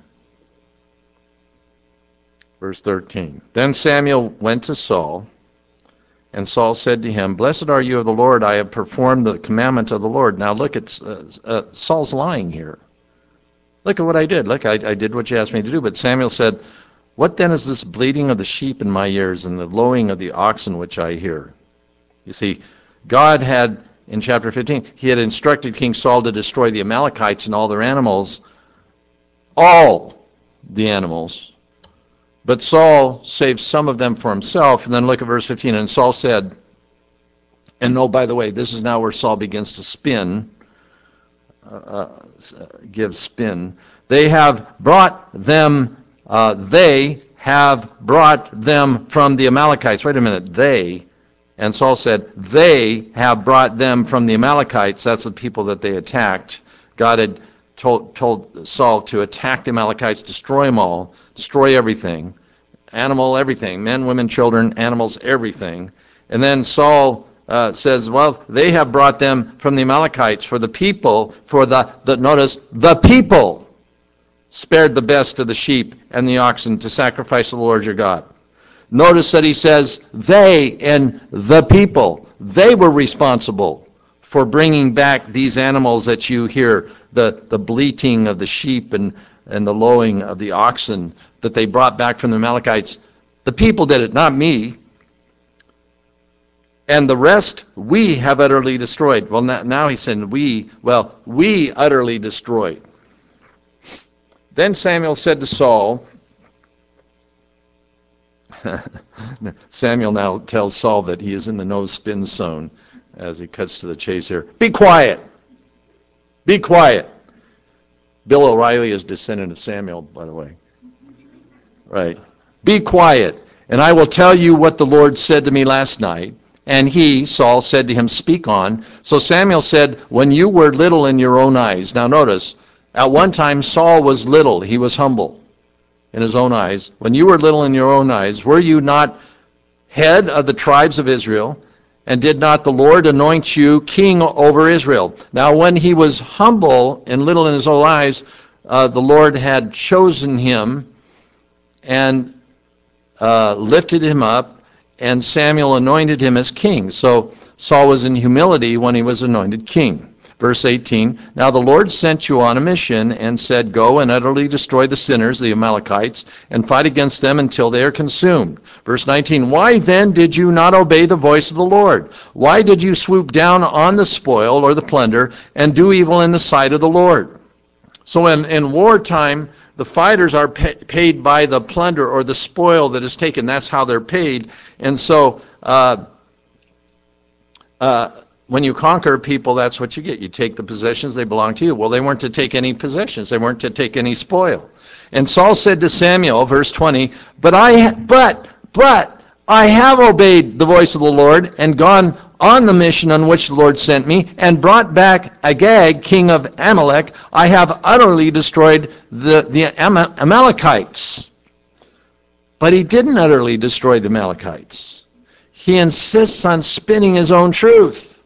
Verse thirteen. Then Samuel went to Saul, and Saul said to him, "Blessed are you of the Lord, I have performed the commandment of the Lord." Now look, at uh, uh, Saul's lying here. Look at what I did. Look, I, I did what you asked me to do. But Samuel said, "What then is this bleating of the sheep in my ears and the lowing of the oxen which I hear?" You see, God had, in chapter fifteen, he had instructed King Saul to destroy the Amalekites and all their animals, all the animals, But Saul saved some of them for himself. And then look at verse fifteen. And Saul said, and oh, by the way, this is now where Saul begins to spin, uh, give spin. They have brought them, uh, they have brought them from the Amalekites. Wait a minute, they. And Saul said, they have brought them from the Amalekites. That's the people that they attacked. God had told, told Saul to attack the Amalekites, destroy them all, destroy everything, animal, everything, men, women, children, animals, everything. And then Saul uh, says, well, they have brought them from the Amalekites, for the people, for the, the, notice, the people spared the best of the sheep and the oxen to sacrifice to the Lord your God. Notice that he says they and the people, they were responsible for bringing back these animals that you hear, the, the bleating of the sheep and, and the lowing of the oxen that they brought back from the Amalekites. The people did it, not me. And the rest we have utterly destroyed. Well, now he said we, well, we utterly destroyed. Then Samuel said to Saul, Samuel now tells Saul that he is in the no-spin zone as he cuts to the chase here. Be quiet. Be quiet. Bill O'Reilly is descendant of Samuel, by the way. Right. Be quiet, and I will tell you what the Lord said to me last night. And he, Saul, said to him, speak on. So Samuel said, when you were little in your own eyes. Now notice, at one time Saul was little. He was humble in his own eyes. When you were little in your own eyes, were you not head of the tribes of Israel? And did not the Lord anoint you king over Israel? Now when he was humble and little in his own eyes, uh, the Lord had chosen him and uh, lifted him up, and Samuel anointed him as king. So Saul was in humility when he was anointed king. Verse eighteen, now the Lord sent you on a mission and said, go and utterly destroy the sinners, the Amalekites, and fight against them until they are consumed. Verse nineteen, why then did you not obey the voice of the Lord? Why did you swoop down on the spoil or the plunder and do evil in the sight of the Lord? So in, in wartime, the fighters are pay, paid by the plunder or the spoil that is taken. That's how they're paid. And so uh, uh, when you conquer people, that's what you get. You take the possessions, they belong to you. Well, they weren't to take any possessions. They weren't to take any spoil. And Saul said to Samuel, verse twenty, but I, but, but, I have obeyed the voice of the Lord and gone on the mission on which the Lord sent me and brought back Agag, king of Amalek. I have utterly destroyed the, the Amalekites. But he didn't utterly destroy the Amalekites. He insists on spinning his own truth.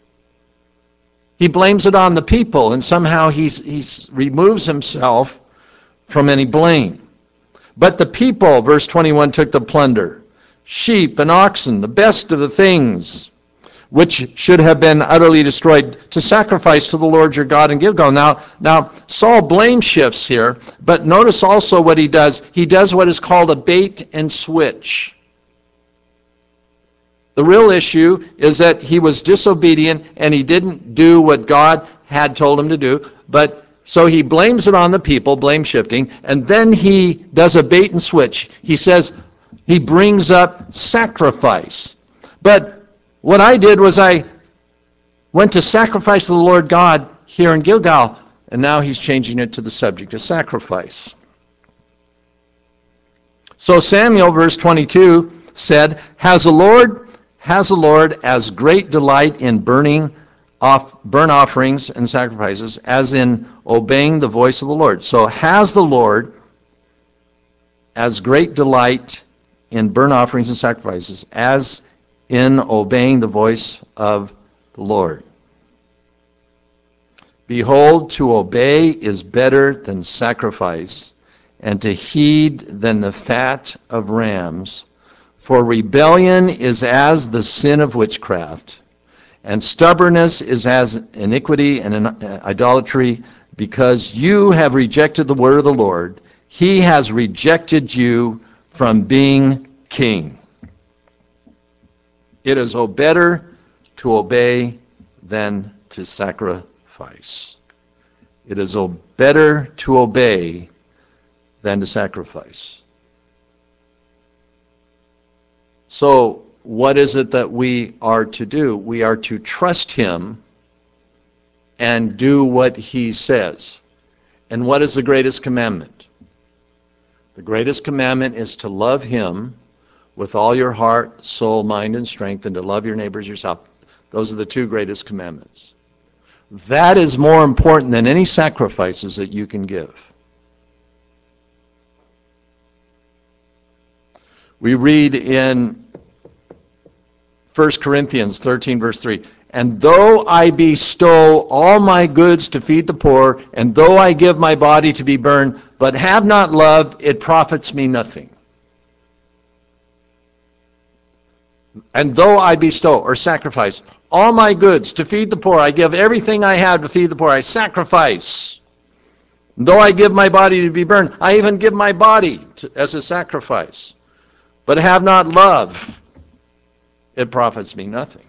He blames it on the people, and somehow he's, he's removes himself from any blame. But the people, verse twenty-one, took the plunder, sheep and oxen, the best of the things, which should have been utterly destroyed, to sacrifice to the Lord your God in Gilgal. Now, now Saul blame shifts here, but notice also what he does. He does what is called a bait and switch. The real issue is that he was disobedient and he didn't do what God had told him to do, but so he blames it on the people, blame shifting, and then he does a bait and switch. He says, he brings up sacrifice. But what I did was I went to sacrifice to the Lord God here in Gilgal, and now he's changing it to the subject of sacrifice. So Samuel, verse twenty-two, said, Has the Lord, has the Lord as great delight in burning off burnt offerings and sacrifices as in obeying the voice of the Lord? So has the Lord as great delight in burnt offerings and sacrifices as in obeying the voice of the Lord? Behold, to obey is better than sacrifice, and to heed than the fat of rams. For rebellion is as the sin of witchcraft, and stubbornness is as iniquity and idolatry. Because you have rejected the word of the Lord, he has rejected you from being king. It is better to obey than to sacrifice. It is better to obey than to sacrifice. So what is it that we are to do? We are to trust him and do what he says. And what is the greatest commandment? The greatest commandment is to love him with all your heart, soul, mind, and strength, and to love your neighbors yourself. Those are the two greatest commandments. That is more important than any sacrifices that you can give. We read in First Corinthians thirteen, verse three, and though I bestow all my goods to feed the poor, and though I give my body to be burned, but have not love, it profits me nothing. And though I bestow or sacrifice all my goods to feed the poor, I give everything I have to feed the poor, I sacrifice. Though I give my body to be burned, I even give my body to, as a sacrifice, but have not love, it profits me nothing.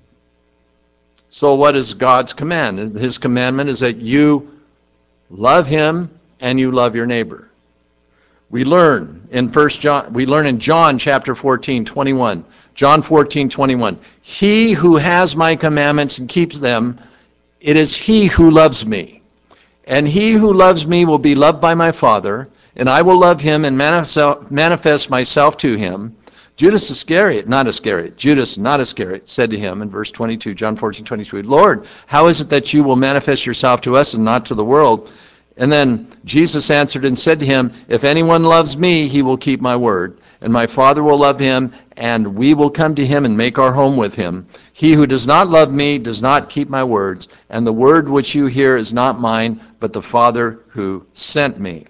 So what is God's command? His commandment is that you love him and you love your neighbor. We learn in First John, we learn in John chapter fourteen, twenty-one. John fourteen, twenty-one. He who has my commandments and keeps them, it is he who loves me. And he who loves me will be loved by my Father, and I will love him and manifest myself to him. Judas Iscariot, not Iscariot, Judas, not Iscariot, said to him in verse twenty-two, John fourteen, twenty-two, Lord, how is it that you will manifest yourself to us and not to the world? And then Jesus answered and said to him, if anyone loves me, he will keep my word, and my Father will love him, and we will come to him and make our home with him. He who does not love me does not keep my words, and the word which you hear is not mine, but the Father who sent me.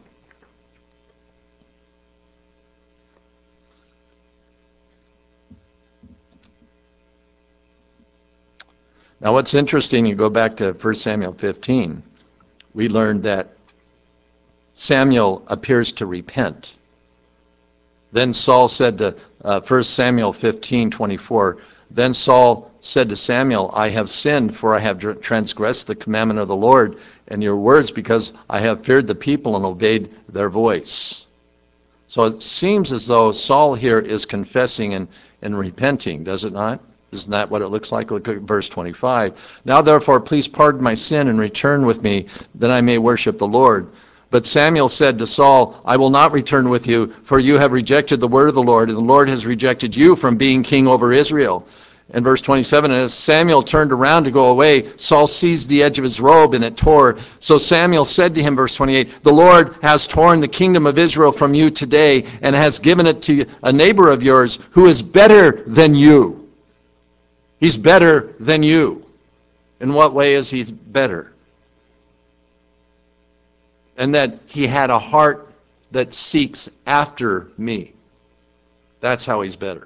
Now what's interesting, you go back to First Samuel fifteen, we learned that Samuel appears to repent. Then Saul said to uh, First Samuel fifteen, twenty-four, then Saul said to Samuel, I have sinned, for I have transgressed the commandment of the Lord and your words, because I have feared the people and obeyed their voice. So it seems as though Saul here is confessing and, and repenting, does it not? Isn't that what it looks like? Look at verse twenty-five. Now therefore, please pardon my sin and return with me, that I may worship the Lord. But Samuel said to Saul, I will not return with you, for you have rejected the word of the Lord, and the Lord has rejected you from being king over Israel. And verse twenty-seven, and as Samuel turned around to go away, Saul seized the edge of his robe, and it tore. So Samuel said to him, verse twenty-eight, the Lord has torn the kingdom of Israel from you today, and has given it to a neighbor of yours who is better than you. He's better than you. In what way is he better? And that he had a heart that seeks after me. That's how he's better.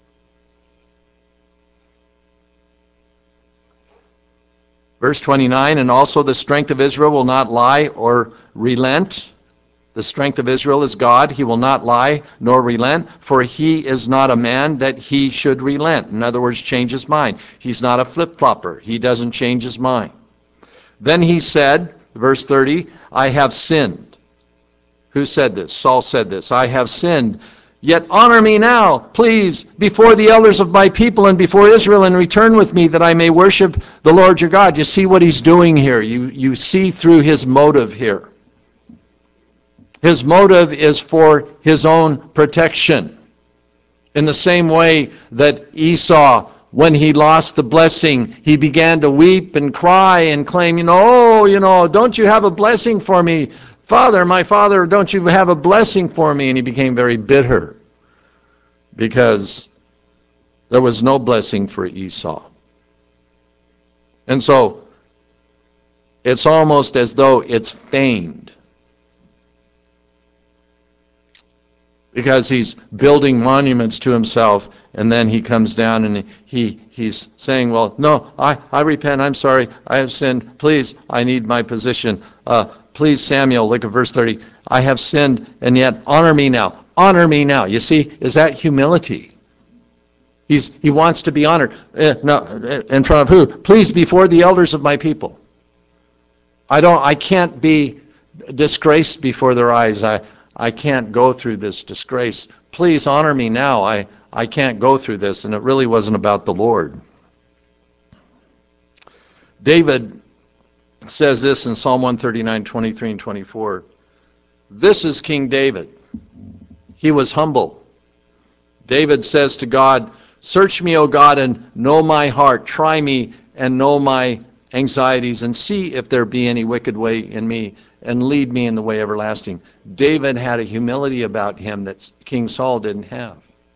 Verse twenty-nine, and also the strength of Israel will not lie or relent. The strength of Israel is God. He will not lie nor relent, for he is not a man that he should relent. In other words, change his mind. He's not a flip-flopper. He doesn't change his mind. Then he said, verse thirty, I have sinned. Who said this? Saul said this. I have sinned. Yet honor me now, please, before the elders of my people and before Israel, and return with me that I may worship the Lord your God. You see what he's doing here. You, you see through his motive here. His motive is for his own protection. In the same way that Esau, when he lost the blessing, he began to weep and cry and claim, you know, oh, you know, don't you have a blessing for me? Father, my father, don't you have a blessing for me? And he became very bitter because there was no blessing for Esau. And so it's almost as though it's feigned, because he's building monuments to himself, and then he comes down and he he's saying, well, no, I, I repent, I'm sorry, I have sinned, please, I need my position. Uh, please, Samuel, look at verse thirty, I have sinned, and yet honor me now, honor me now. You see, is that humility? He's, he wants to be honored. Uh, no, in front of who? Please, before the elders of my people. I don't, I can't be disgraced before their eyes. I I can't go through this disgrace. Please honor me now. I, I can't go through this, and it really wasn't about the Lord. David says this in Psalm one thirty-nine, twenty-three and twenty-four. This is King David. He was humble. David says to God, search me, O God, and know my heart. Try me and know my anxieties, and see if there be any wicked way in me, and lead me in the way everlasting. David had a humility about him that King Saul didn't have.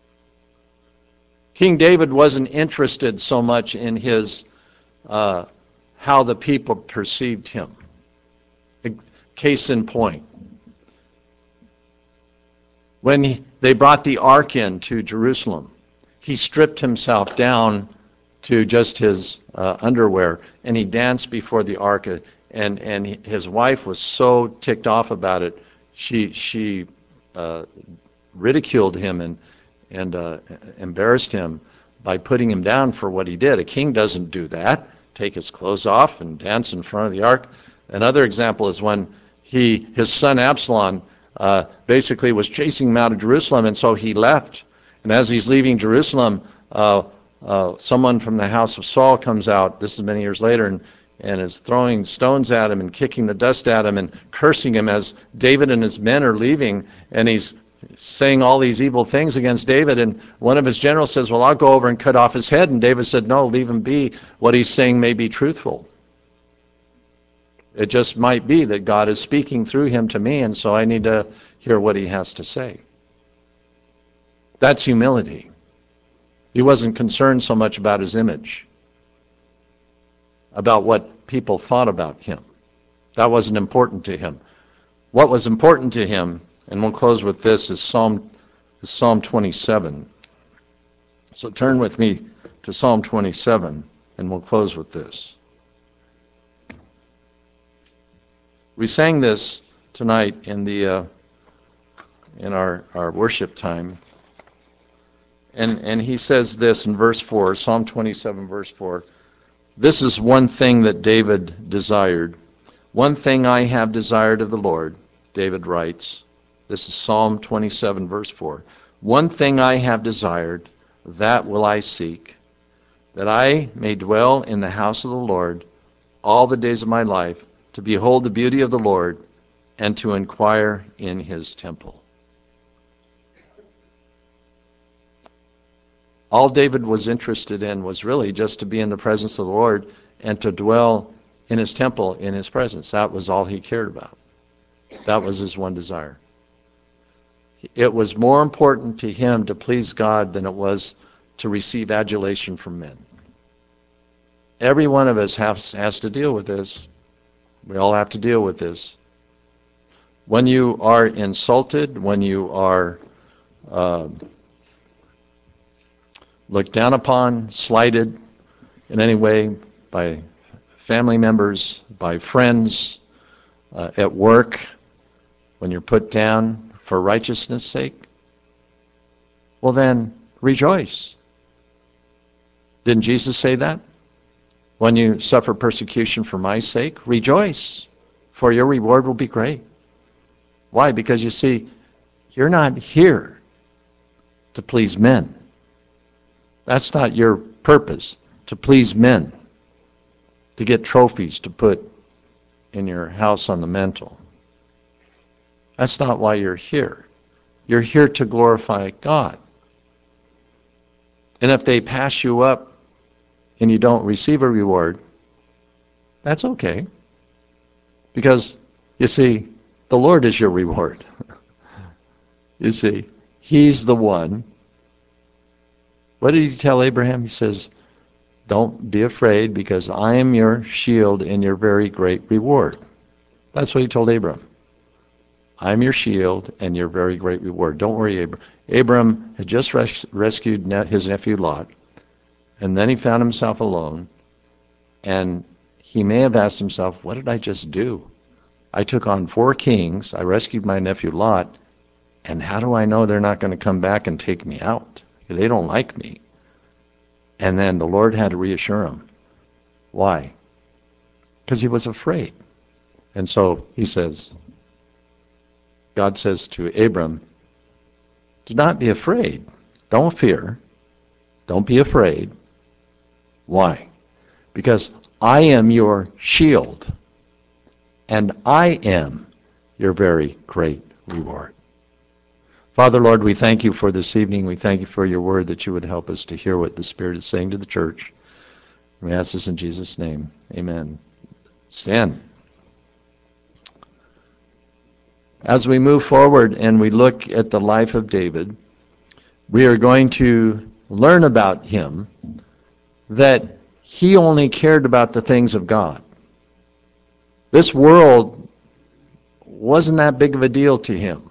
King David wasn't interested so much in his uh, how the people perceived him. Case in point, when he, they brought the ark into Jerusalem, he stripped himself down to just his uh, underwear, and he danced before the ark, and, and his wife was so ticked off about it, she, she uh, ridiculed him and, and uh, embarrassed him by putting him down for what he did. A king doesn't do that, take his clothes off and dance in front of the ark. Another example is when he, his son Absalom uh, basically was chasing him out of Jerusalem, and so he left. And as he's leaving Jerusalem, uh, uh, someone from the house of Saul comes out, this is many years later, and, and is throwing stones at him and kicking the dust at him and cursing him as David and his men are leaving, and he's saying all these evil things against David. And one of his generals says, well, I'll go over and cut off his head. And David said, no, leave him be. What he's saying may be truthful. It just might be that God is speaking through him to me, and so I need to hear what he has to say. That's humility. He wasn't concerned so much about his image, about what people thought about him. That wasn't important to him. What was important to him, and we'll close with this, is Psalm, is Psalm twenty-seven. So turn with me to Psalm twenty-seven, and we'll close with this. We sang this tonight in the uh, in our, our worship time. And, and he says this in verse four, Psalm twenty-seven, verse four. This is one thing that David desired. One thing I have desired of the Lord, David writes. This is Psalm twenty-seven, verse four. One thing I have desired, that will I seek, that I may dwell in the house of the Lord all the days of my life, to behold the beauty of the Lord, and to inquire in his temple. All David was interested in was really just to be in the presence of the Lord and to dwell in his temple, in his presence. That was all he cared about. That was his one desire. It was more important to him to please God than it was to receive adulation from men. Every one of us has, has to deal with this. We all have to deal with this. When you are insulted, when you are uh, looked down upon, slighted in any way by family members, by friends, uh, at work, when you're put down for righteousness' sake, well then, rejoice. Didn't Jesus say that? When you suffer persecution for my sake, rejoice, for your reward will be great. Why? Because you see, you're not here to please men. That's not your purpose, to please men, to get trophies to put in your house on the mantle. That's not why you're here. You're here to glorify God. And if they pass you up and you don't receive a reward, that's okay. Because, you see, the Lord is your reward. You see, he's the one. What did he tell Abraham? He says, don't be afraid, because I am your shield and your very great reward. That's what he told Abram. I'm your shield and your very great reward. Don't worry, Abram. Abram had just res- rescued ne- his nephew Lot, and then he found himself alone, and he may have asked himself, what did I just do? I took on four kings, I rescued my nephew Lot, and how do I know they're not going to come back and take me out? They don't like me. And then the Lord had to reassure him. Why? Because he was afraid. And so he says, God says to Abram, do not be afraid. Don't fear. Don't be afraid. Why? Because I am your shield, and I am your very great reward. Father, Lord, we thank you for this evening. We thank you for your word, that you would help us to hear what the Spirit is saying to the church. We ask this in Jesus' name. Amen. Stand. As we move forward and we look at the life of David, we are going to learn about him that he only cared about the things of God. This world wasn't that big of a deal to him.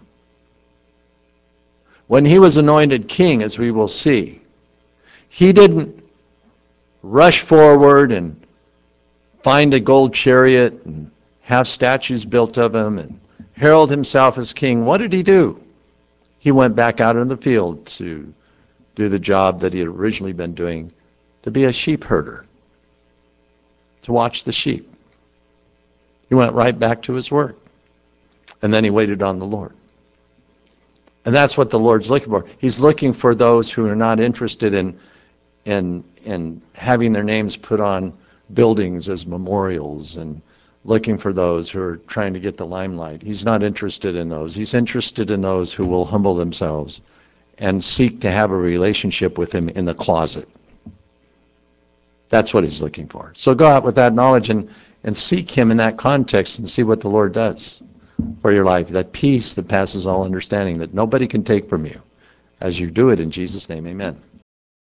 When he was anointed king, as we will see, he didn't rush forward and find a gold chariot and have statues built of him and herald himself as king. What did he do? He went back out in the field to do the job that he had originally been doing, to be a sheep herder, to watch the sheep. He went right back to his work. And then he waited on the Lord. And that's what the Lord's looking for. He's looking for those who are not interested in, in, in having their names put on buildings as memorials, and looking for those who are trying to get the limelight. He's not interested in those. He's interested in those who will humble themselves and seek to have a relationship with him in the closet. That's what he's looking for. So go out with that knowledge and, and seek him in that context and see what the Lord does for your life. That peace that passes all understanding that nobody can take from you as you do it in Jesus' name. Amen.